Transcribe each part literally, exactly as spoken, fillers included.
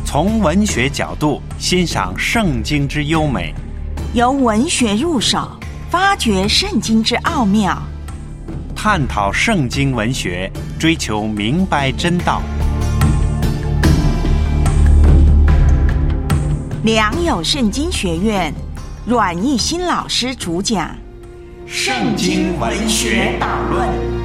从文学角度欣赏圣经之优美， 由文学入手，发掘圣经之奥妙， 探讨圣经文学，追求明白真道。 良友圣经学院阮义新老师主讲《圣经文学导论》。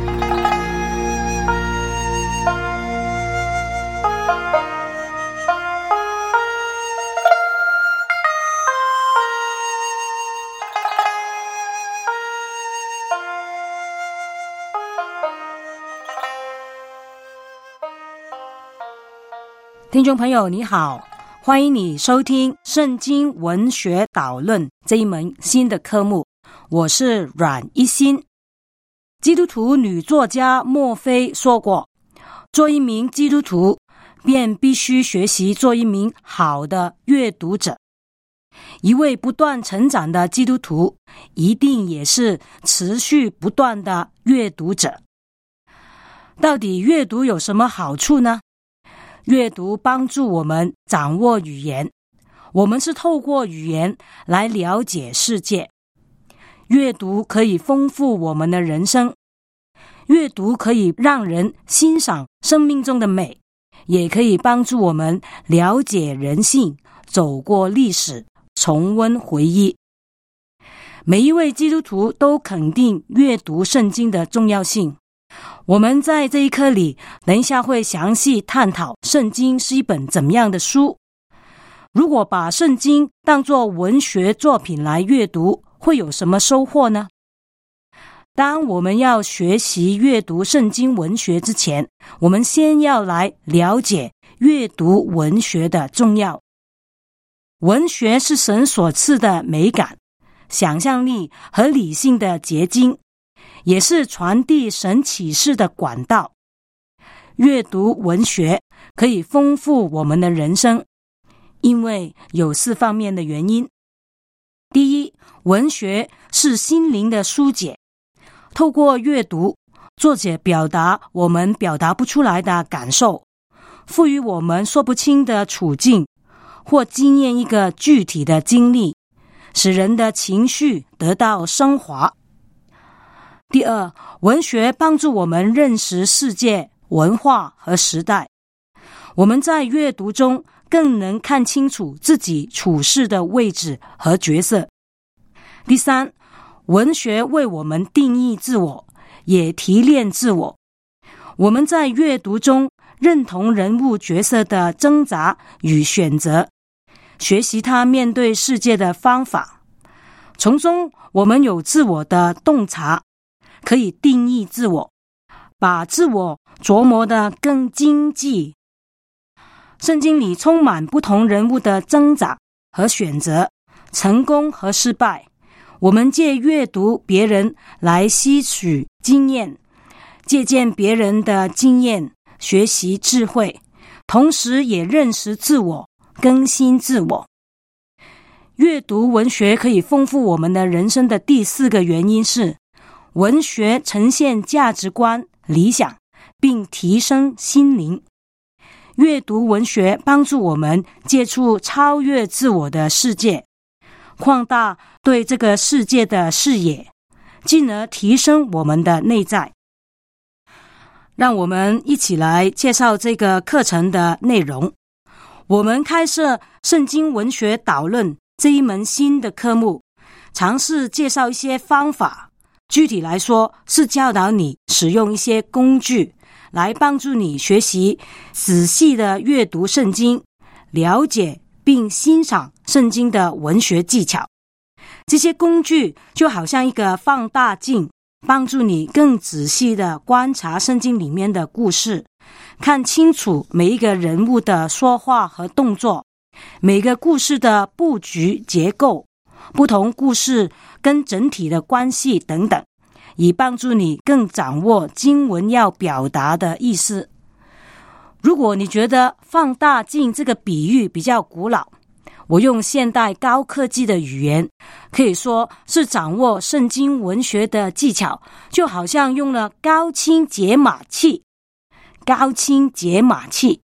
听众朋友你好，欢迎你收听圣经文学导论这一门新的科目，我是阮一新。基督徒女作家墨菲说过，做一名基督徒便必须学习做一名好的阅读者。一位不断成长的基督徒一定也是持续不断的阅读者。到底阅读有什么好处呢？阅读帮助我们掌握语言，我们是透过语言来了解世界。阅读可以丰富我们的人生，阅读可以让人欣赏生命中的美，也可以帮助我们了解人性，走过历史，重温回忆。每一位基督徒都肯定阅读圣经的重要性。我们在这一课里，等一下会详细探讨圣经是一本怎么样的书。如果把圣经当作文学作品来阅读，会有什么收获呢？当我们要学习阅读圣经文学之前，我们先要来了解阅读文学的重要。文学是神所赐的美感、想象力和理性的结晶，也是传递神启示的管道。阅读文学可以丰富我们的人生，因为有四方面的原因。第一，文学是心灵的疏解。透过阅读，作者表达我们表达不出来的感受，赋予我们说不清的处境，或经验一个具体的经历，使人的情绪得到升华。第二，文学帮助我们认识世界、文化和时代。我们在阅读中更能看清楚自己处事的位置和角色。第三，文学为我们定义自我，也提炼自我。我们在阅读中认同人物角色的挣扎与选择，学习他面对世界的方法。从中我们有自我的洞察，可以定义自我，把自我琢磨得更精细。圣经里充满不同人物的挣扎和选择，成功和失败。我们借阅读别人来吸取经验，借鉴别人的经验，学习智慧，同时也认识自我，更新自我。阅读文学可以丰富我们的人生的第四个原因是，文学呈现价值观、理想，并提升心灵。阅读文学帮助我们接触超越自我的世界，扩大对这个世界的视野，进而提升我们的内在。让我们一起来介绍这个课程的内容。我们开设圣经文学导论这一门新的科目，尝试介绍一些方法，具体来说是教导你使用一些工具来帮助你学习仔细的阅读圣经，了解并欣赏圣经的文学技巧。这些工具就好像一个放大镜，帮助你更仔细的观察圣经里面的故事，看清楚每一个人物的说话和动作，每个故事的布局结构，不同故事跟整体的关系等等，以帮助你更掌握经文要表达的意思。如果你觉得放大镜这个比喻比较古老，我用现代高科技的语言，可以说是掌握圣经文学的技巧，就好像用了高清解码器。高清解码器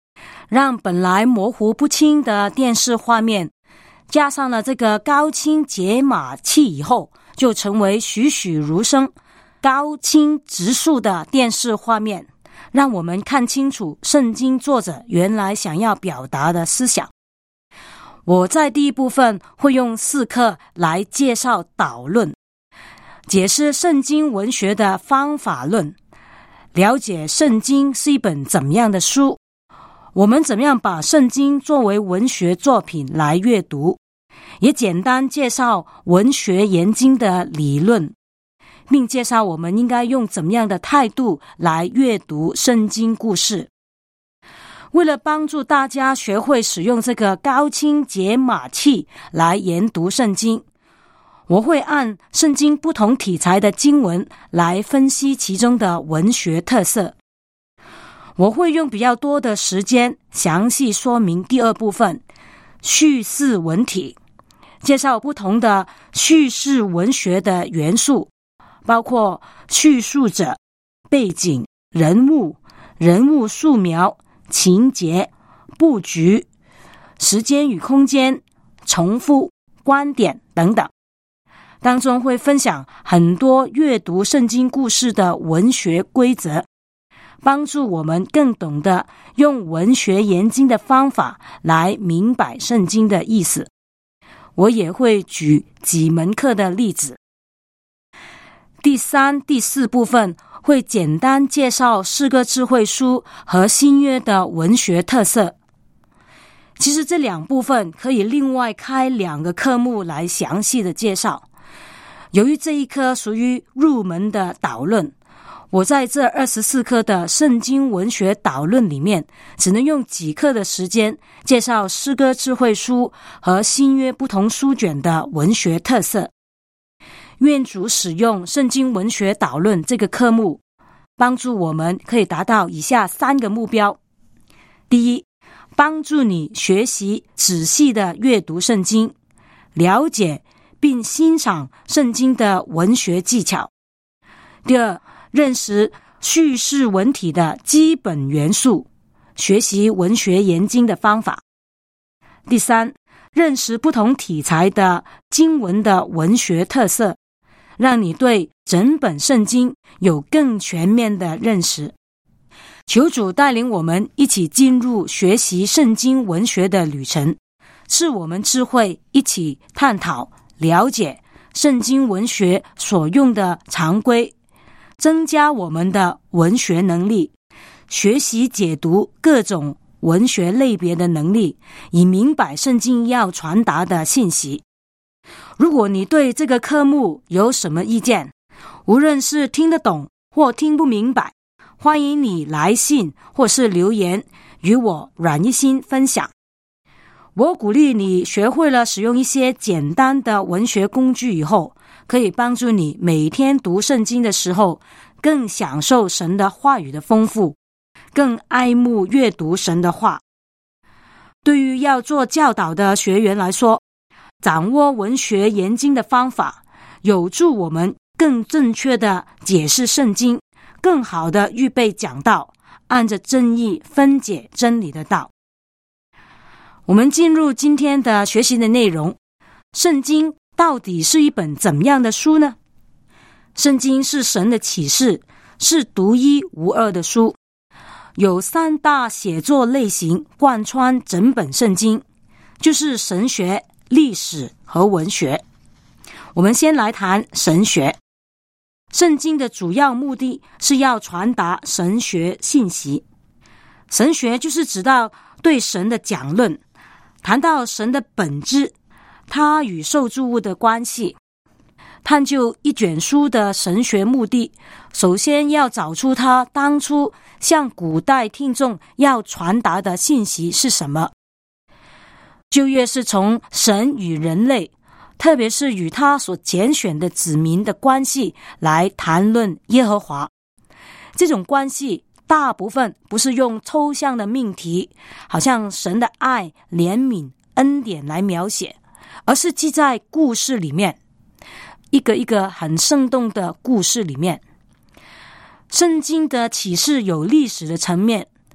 让本来模糊不清的电视画面加上了这个高清解码器以后，就成为栩栩如生、高清直述的电视画面，让我们看清楚圣经作者原来想要表达的思想。我在第一部分会用四课来介绍导论，解释圣经文学的方法论，了解圣经是一本怎么样的书，我们怎么样把圣经作为文学作品来阅读，也简单介绍文学研经的理论，并介绍我们应该用怎么样的态度来阅读圣经故事。为了帮助大家学会使用这个高清解码器来研读圣经，我会按圣经不同题材的经文来分析其中的文学特色。我会用比较多的时间详细说明第二部分叙事文体，介绍不同的叙事文学的元素，包括叙述者、背景、人物、人物素描、情节、布局、时间与空间、重复、观点等等。当中会分享很多阅读圣经故事的文学规则，帮助我们更懂得用文学研经的方法来明白圣经的意思。我也会举几门课的例子。第三、第四部分会简单介绍诗歌智慧书和新约的文学特色。其实这两部分可以另外开两个科目来详细的介绍。由于这一科属于入门的导论，我在这二十四课的圣经文学导论里面，只能用几课的时间介绍诗歌智慧书和新约不同书卷的文学特色。愿主使用圣经文学导论这个科目，帮助我们可以达到以下三个目标。第一，帮助你学习仔细的阅读圣经，了解并欣赏圣经的文学技巧。第二，认识叙事文体的基本元素，学习文学研经的方法。第三，认识不同题材的经文的文学特色，让你对整本圣经有更全面的认识。求主带领我们一起进入学习圣经文学的旅程，是我们智慧一起探讨了解圣经文学所用的常规，增加我们的文学能力，学习解读各种文学类别的能力，以明白圣经要传达的信息。如果你对这个科目有什么意见，无论是听得懂或听不明白，欢迎你来信或是留言与我阮一心分享。我鼓励你学会了使用一些简单的文学工具以后，可以帮助你每天读圣经的时候更享受神的话语的丰富，更爱慕阅读神的话。对于要做教导的学员来说，掌握文学研经的方法，有助我们更正确的解释圣经，更好的预备讲道，按着正义分解真理的道。我们进入今天的学习的内容。圣经到底是一本怎么样的书呢？圣经是神的启示，是独一无二的书，有三大写作类型贯穿整本圣经，就是神学、历史和文学。我们先来谈神学。圣经的主要目的是要传达神学信息。神学就是指到对神的讲论，谈到神的本质，他与受造物的关系。探究一卷书的神学目的，首先要找出他当初向古代听众要传达的信息是什么。旧约是从神与人类，特别是与他所拣选的子民的关系来谈论耶和华。这种关系大部分不是用抽象的命题，好像神的爱、怜悯、恩典来描写，而是记在故事里面，一个一个很生动的故事里面。圣经的启示有历史的层面，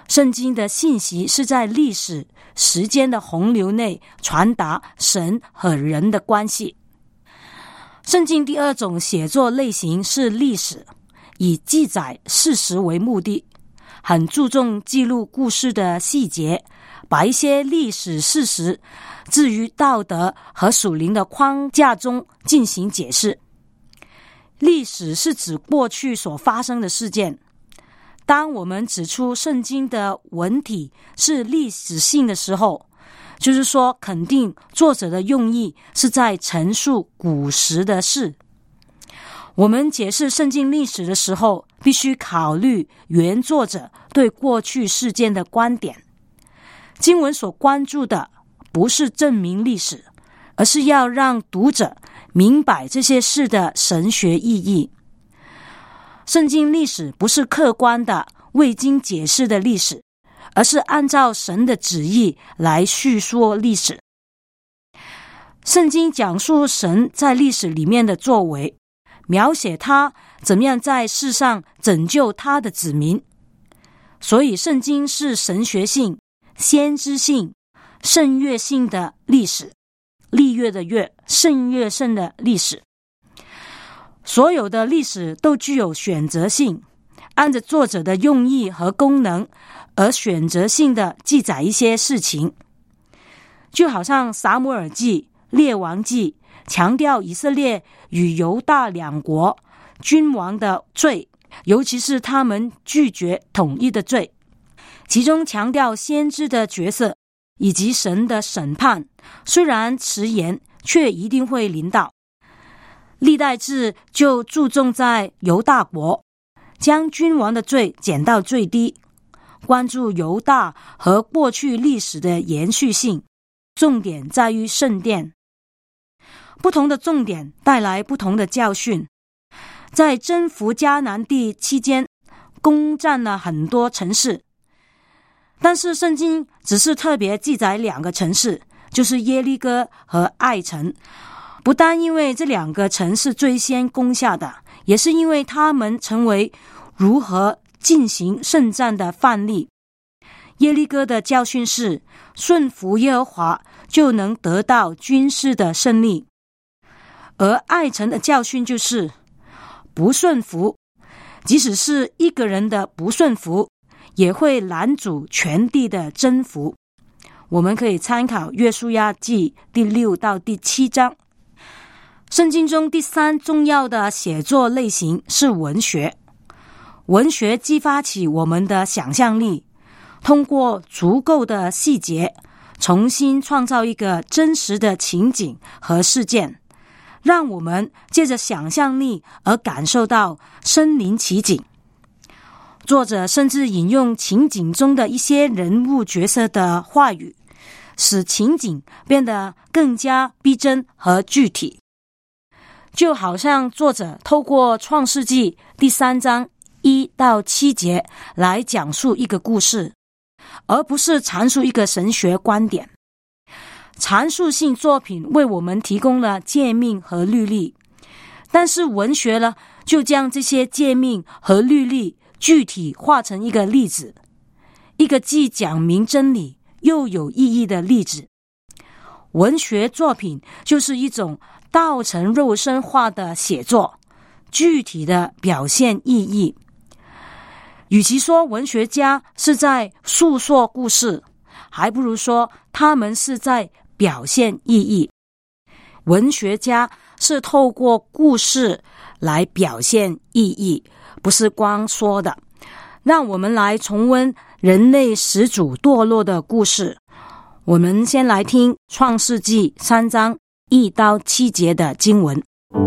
圣经的信息是在历史时间的洪流内传达神和人的关系。圣经第二种写作类型是历史，以记载事实为目的，很注重记录故事的细节，把一些历史事实置于道德和属灵的框架中进行解释。历史是指过去所发生的事件。当我们指出圣经的文体是历史性的时候，就是说肯定作者的用意是在陈述古时的事。我们解释圣经历史的时候，必须考虑原作者对过去事件的观点。经文所关注的不是证明历史，而是要让读者明白这些事的神学意义。圣经历史不是客观的未经解释的历史，而是按照神的旨意来叙说历史。圣经讲述神在历史里面的作为，描写他怎么样在世上拯救他的子民。所以圣经是神学性、先知性、圣乐性的历史，历月的月，圣乐圣的历史。所有的历史都具有选择性，按着作者的用意和功能而选择性的记载一些事情。就好像撒母耳记、列王记强调以色列与犹大两国君王的罪，尤其是他们拒绝统一的罪，其中强调先知的角色以及神的审判，虽然迟延，却一定会临到。历代志就注重在犹大国，将君王的罪减到最低，关注犹大和过去历史的延续性，重点在于圣殿。不同的重点带来不同的教训。在征服迦南地期间，攻占了很多城市，但是圣经只是特别记载两个城市，就是耶利哥和爱城。不单因为这两个城市最先攻下的，也是因为他们成为如何进行圣战的范例。耶利哥的教训是顺服耶和华就能得到军事的胜利，而爱城的教训就是不顺服，即使是一个人的不顺服，也会拦阻全地的征服。我们可以参考约书亚记第六到第七章。圣经中第三重要的写作类型是文学。文学激发起我们的想象力，通过足够的细节，重新创造一个真实的情景和事件，让我们借着想象力而感受到身临其境。作者甚至引用情景中的一些人物角色的话语，使情景变得更加逼真和具体。就好像作者透过创世纪第三章一到七节来讲述一个故事，而不是阐述一个神学观点。阐述性作品为我们提供了诫命和律例，但是文学呢，就将这些诫命和律例具体化成一个例子，一个既讲明真理又有意义的例子。文学作品就是一种道成肉身化的写作，具体的表现意义。与其说文学家是在诉说故事，还不如说他们是在表现意义。文学家是透过故事来表现意义，不是光说的。让我们来重温人类始祖堕落的故事。我们先来听创世纪三章一到七节的经文。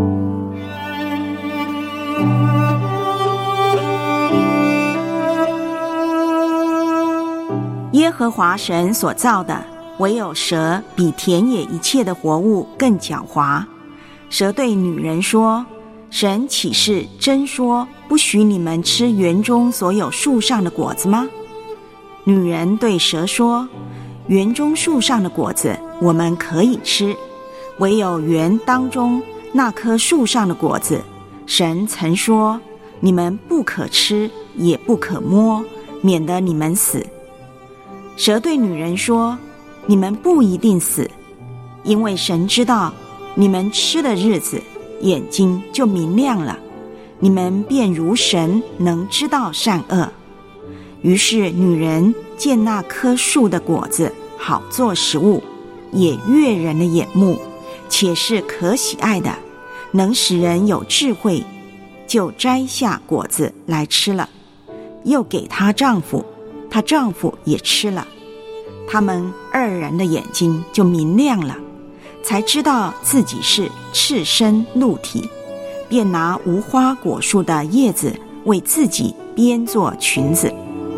耶和华神所造的，唯有蛇比田野一切的活物更狡猾。蛇对女人说：神岂是真说不许你们吃园中所有树上的果子吗？女人对蛇说：园中树上的果子我们可以吃，唯有园当中那棵树上的果子，神曾说你们不可吃，也不可摸，免得你们死。 蛇对女人说，你们不一定死，因为神知道你们吃的日子，眼睛就明亮了，你们便如神，能知道善恶。于是女人见那棵树的果子好做食物，也悦人的眼目，且是可喜爱的，能使人有智慧，就摘下果子来吃了，又给她丈夫，她丈夫也吃了。他们二人的眼睛就明亮了，才知道自己是赤身露体，便拿无花果树的叶子为自己编做裙子。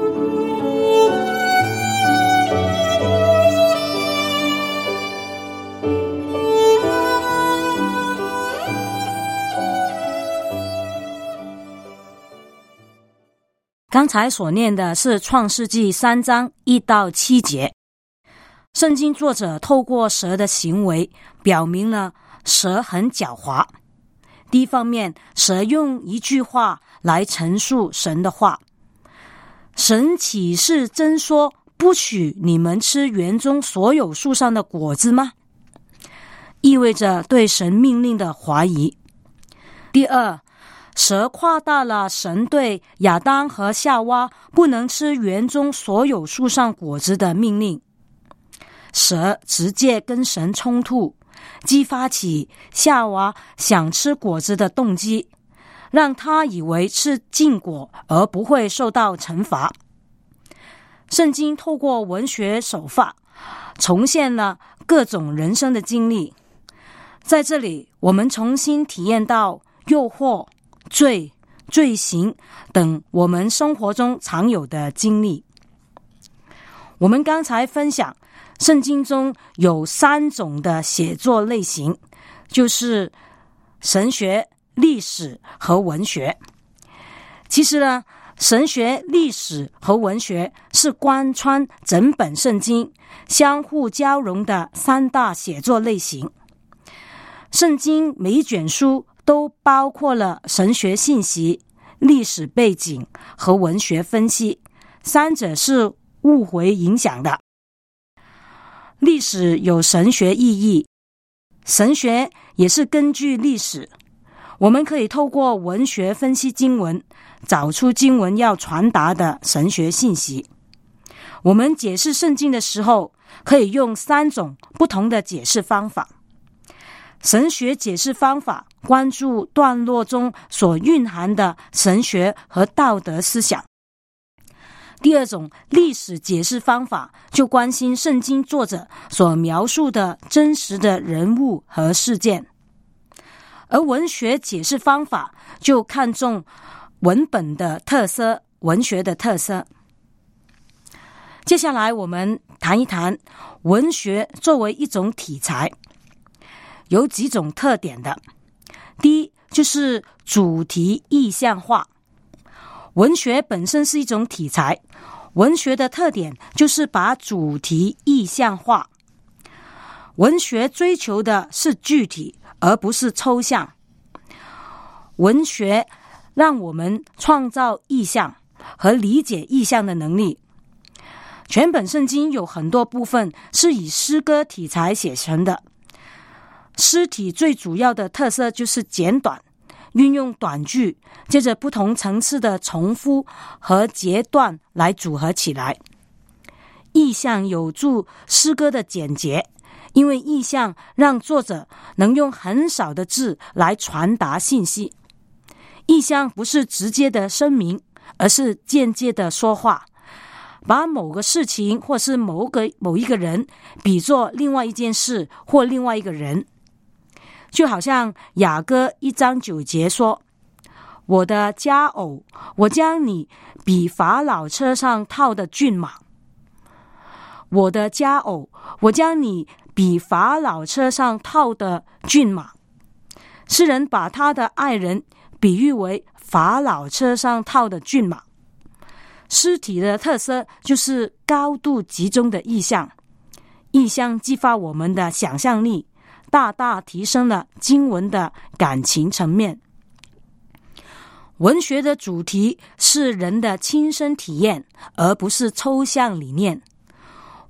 刚才所念的是创世纪三章一到七节。圣经作者透过蛇的行为表明了蛇很狡猾。第一方面，蛇用一句话来陈述神的话，神岂是真说不许你们吃园中所有树上的果子吗？意味着对神命令的怀疑。第二，蛇夸大了神对亚当和夏娃不能吃园中所有树上果子的命令。蛇直接跟神冲突，激发起夏娃想吃果子的动机，让他以为是禁果而不会受到惩罚。圣经透过文学手法重现了各种人生的经历，在这里我们重新体验到诱惑、罪、罪行等我们生活中常有的经历。我们刚才分享圣经中有三种的写作类型，就是神学、历史和文学。其实呢，神学、历史和文学是贯穿整本圣经、相互交融的三大写作类型。圣经每一卷书都包括了神学信息、历史背景和文学分析，三者是互为影响的。历史有神学意义，神学也是根据历史。我们可以透过文学分析经文，找出经文要传达的神学信息。我们解释圣经的时候，可以用三种不同的解释方法。神学解释方法关注段落中所蕴含的神学和道德思想。第二种历史解释方法就关心圣经作者所描述的真实的人物和事件，而文学解释方法就看重文本的特色、文学的特色。接下来我们谈一谈文学作为一种题材，有几种特点的。第一，就是主题意象化。文学本身是一种题材，文学的特点就是把主题意象化。文学追求的是具体，而不是抽象。文学让我们创造意象和理解意象的能力。全本圣经有很多部分是以诗歌题材写成的。诗体最主要的特色就是简短，运用短句，接着不同层次的重复和节段来组合起来。意象有助诗歌的简洁，因为意象让作者能用很少的字来传达信息。意象不是直接的声明，而是间接的说话，把某个事情或是某个某一个人比作另外一件事或另外一个人。就好像雅歌一章九节说，我的佳偶，我将你比法老车上套的骏马。我的佳偶，我将你比法老车上套的骏马。诗人把他的爱人比喻为法老车上套的骏马。诗体的特色就是高度集中的意象，意象激发我们的想象力，大大提升了经文的感情层面。文学的主题是人的亲身体验，而不是抽象理念。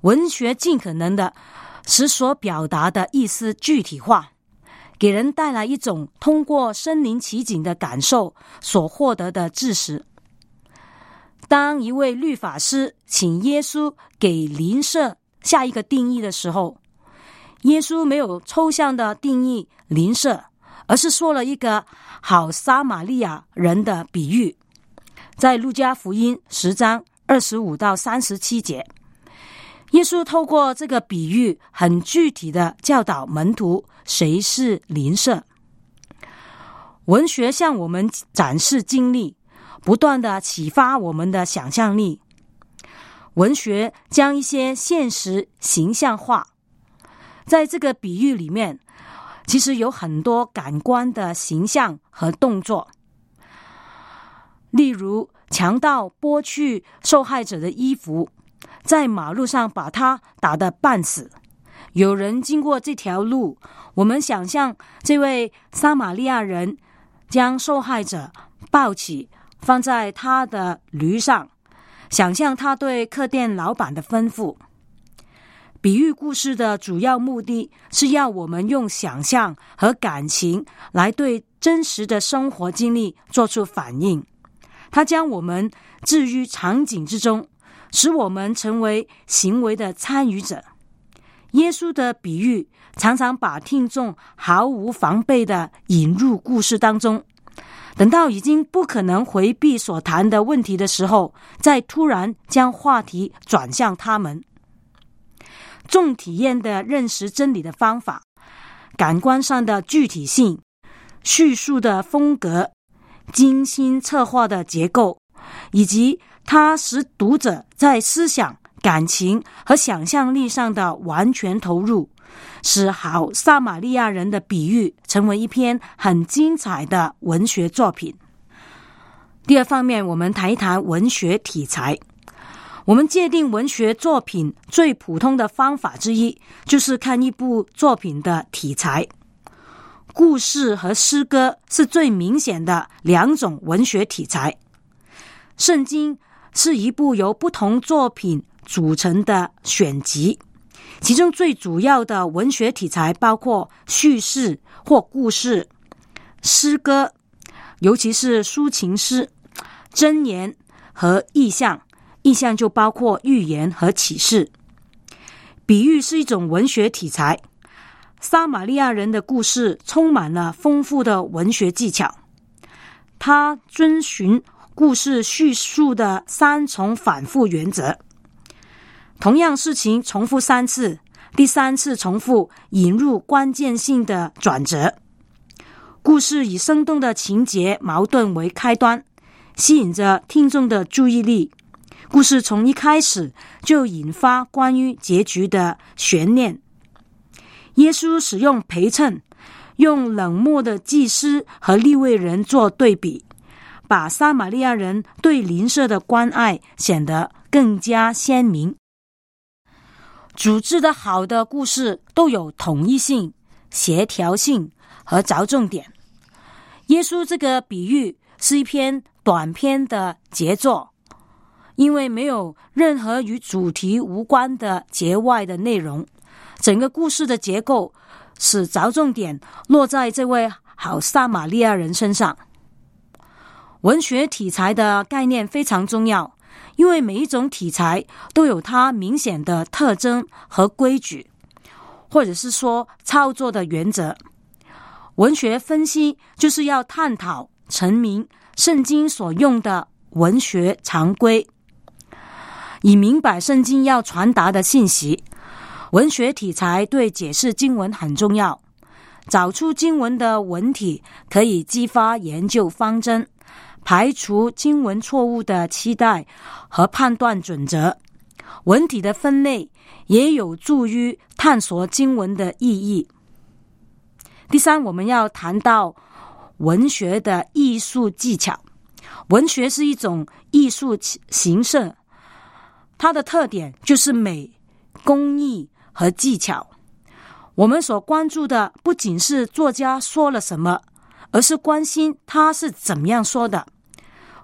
文学尽可能的使所表达的意思具体化，给人带来一种通过身临其境的感受所获得的知识。当一位律法师请耶稣给邻舍下一个定义的时候，耶稣没有抽象的定义邻舍，而是说了一个好撒玛利亚人的比喻。在路加福音十章二十五到三十七节，耶稣透过这个比喻很具体的教导门徒谁是邻舍。文学向我们展示经历，不断的启发我们的想象力。文学将一些现实形象化，在这个比喻里面，其实有很多感官的形象和动作。例如，强盗剥去受害者的衣服，在马路上把他打得半死。有人经过这条路，我们想象这位撒玛利亚人将受害者抱起，放在他的驴上，想象他对客店老板的吩咐。比喻故事的主要目的是要我们用想象和感情来对真实的生活经历做出反应。它将我们置于场景之中，使我们成为行为的参与者。耶稣的比喻常常把听众毫无防备地引入故事当中，等到已经不可能回避所谈的问题的时候，再突然将话题转向他们。重体验的认识真理的方法，感官上的具体性，叙述的风格，精心策划的结构，以及它使读者在思想、感情和想象力上的完全投入，使好撒玛利亚人的比喻成为一篇很精彩的文学作品。第二方面，我们谈一谈文学题材。我们界定文学作品最普通的方法之一，就是看一部作品的题材。故事和诗歌是最明显的两种文学题材。圣经是一部由不同作品组成的选集，其中最主要的文学题材包括叙事或故事、诗歌，尤其是抒情诗、箴言和意象。意象就包括预言和启示。比喻是一种文学题材。撒玛利亚人的故事充满了丰富的文学技巧，它遵循故事叙述的三重反复原则。同样事情重复三次，第三次重复引入关键性的转折。故事以生动的情节矛盾为开端，吸引着听众的注意力。故事从一开始就引发关于结局的悬念。耶稣使用陪衬，用冷漠的祭司和利未人做对比，把撒玛利亚人对邻舍的关爱显得更加鲜明。组织的好的故事都有统一性、协调性和着重点。耶稣这个比喻是一篇短篇的杰作，因为没有任何与主题无关的节外的内容，整个故事的结构使着重点落在这位好撒玛利亚人身上。文学题材的概念非常重要，因为每一种题材都有它明显的特征和规矩，或者是说操作的原则。文学分析就是要探讨陈明圣经所用的文学常规，以明白圣经要传达的信息。文学题材对解释经文很重要，找出经文的文体可以激发研究方针，排除经文错误的期待和判断准则。文体的分类也有助于探索经文的意义。第三，我们要谈到文学的艺术技巧。文学是一种艺术形式，它的特点就是美、工艺和技巧。我们所关注的不仅是作家说了什么，而是关心他是怎么样说的。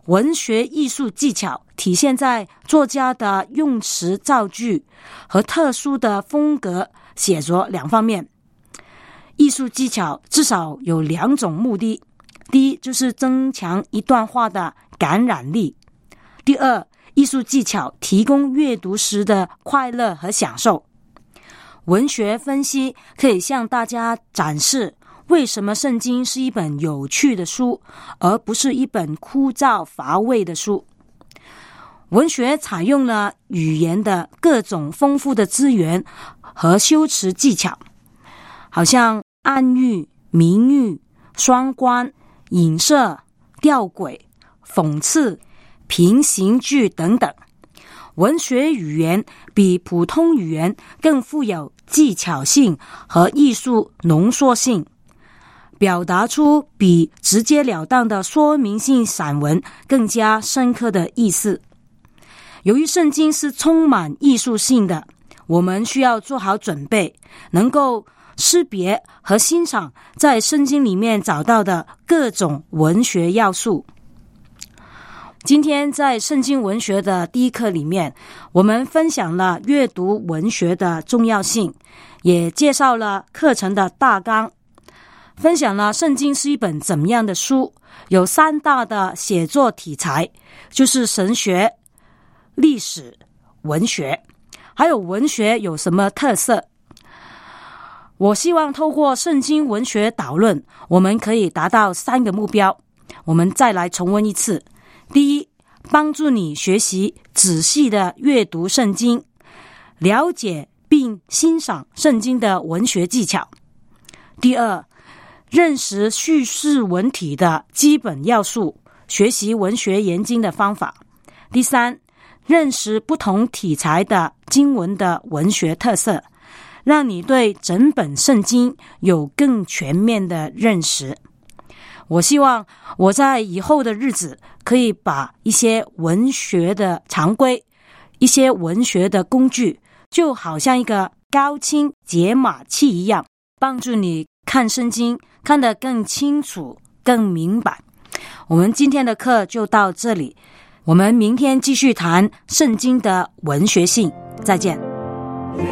文学艺术技巧体现在作家的用词造句和特殊的风格写作两方面。艺术技巧至少有两种目的，第一就是增强一段话的感染力，第二，艺术技巧提供阅读时的快乐和享受。文学分析可以向大家展示为什么圣经是一本有趣的书，而不是一本枯燥乏味的书。文学采用了语言的各种丰富的资源和修辞技巧，好像暗喻、明喻、双关、影射、吊诡、讽刺、平行句等等。文学语言比普通语言更富有技巧性和艺术浓缩性，表达出比直截了当的说明性散文更加深刻的意思。由于圣经是充满艺术性的，我们需要做好准备，能够识别和欣赏在圣经里面找到的各种文学要素。今天在圣经文学的第一课里面，我们分享了阅读文学的重要性，也介绍了课程的大纲，分享了圣经是一本怎么样的书，有三大的写作题材，就是神学、历史、文学，还有文学有什么特色。我希望透过圣经文学导论，我们可以达到三个目标。我们再来重温一次。第一，帮助你学习仔细的阅读圣经，了解并欣赏圣经的文学技巧。第二，认识叙事文体的基本要素，学习文学研经的方法。第三，认识不同题材的经文的文学特色，让你对整本圣经有更全面的认识。我希望我在以后的日子可以把一些文学的常规，一些文学的工具，就好像一个高清解码器一样，帮助你看圣经看得更清楚更明白。我们今天的课就到这里，我们明天继续谈圣经的文学性。再见。良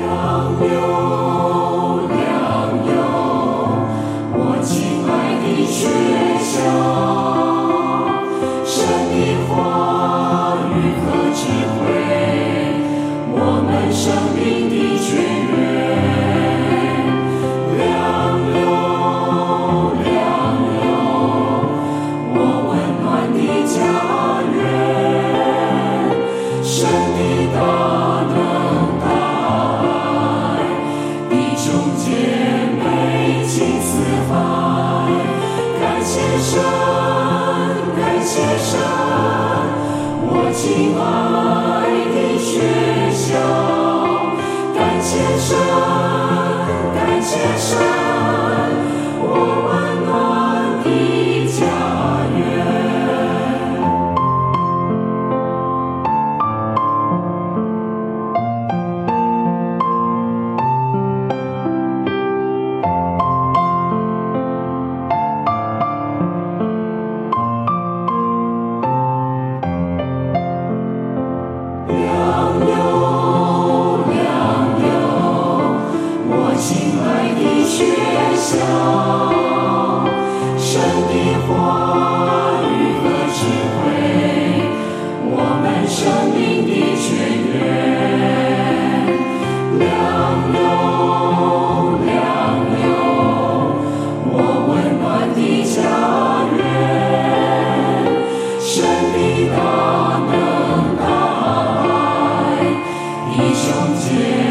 友，良友，我亲爱的学校，神的话语和智慧，我们生命的泉源。良友，良友，我温暖的家园，神的大能大爱，弟兄姐妹亲自爱，感谢神，感谢神，我亲爱的学校，感谢神，感谢神，我温暖的家园。良友，良友，我亲爱的学校，神的话语和智慧，我们生命的泉源。良友，良友，我温暖的家园，神的大能大爱，弟兄姐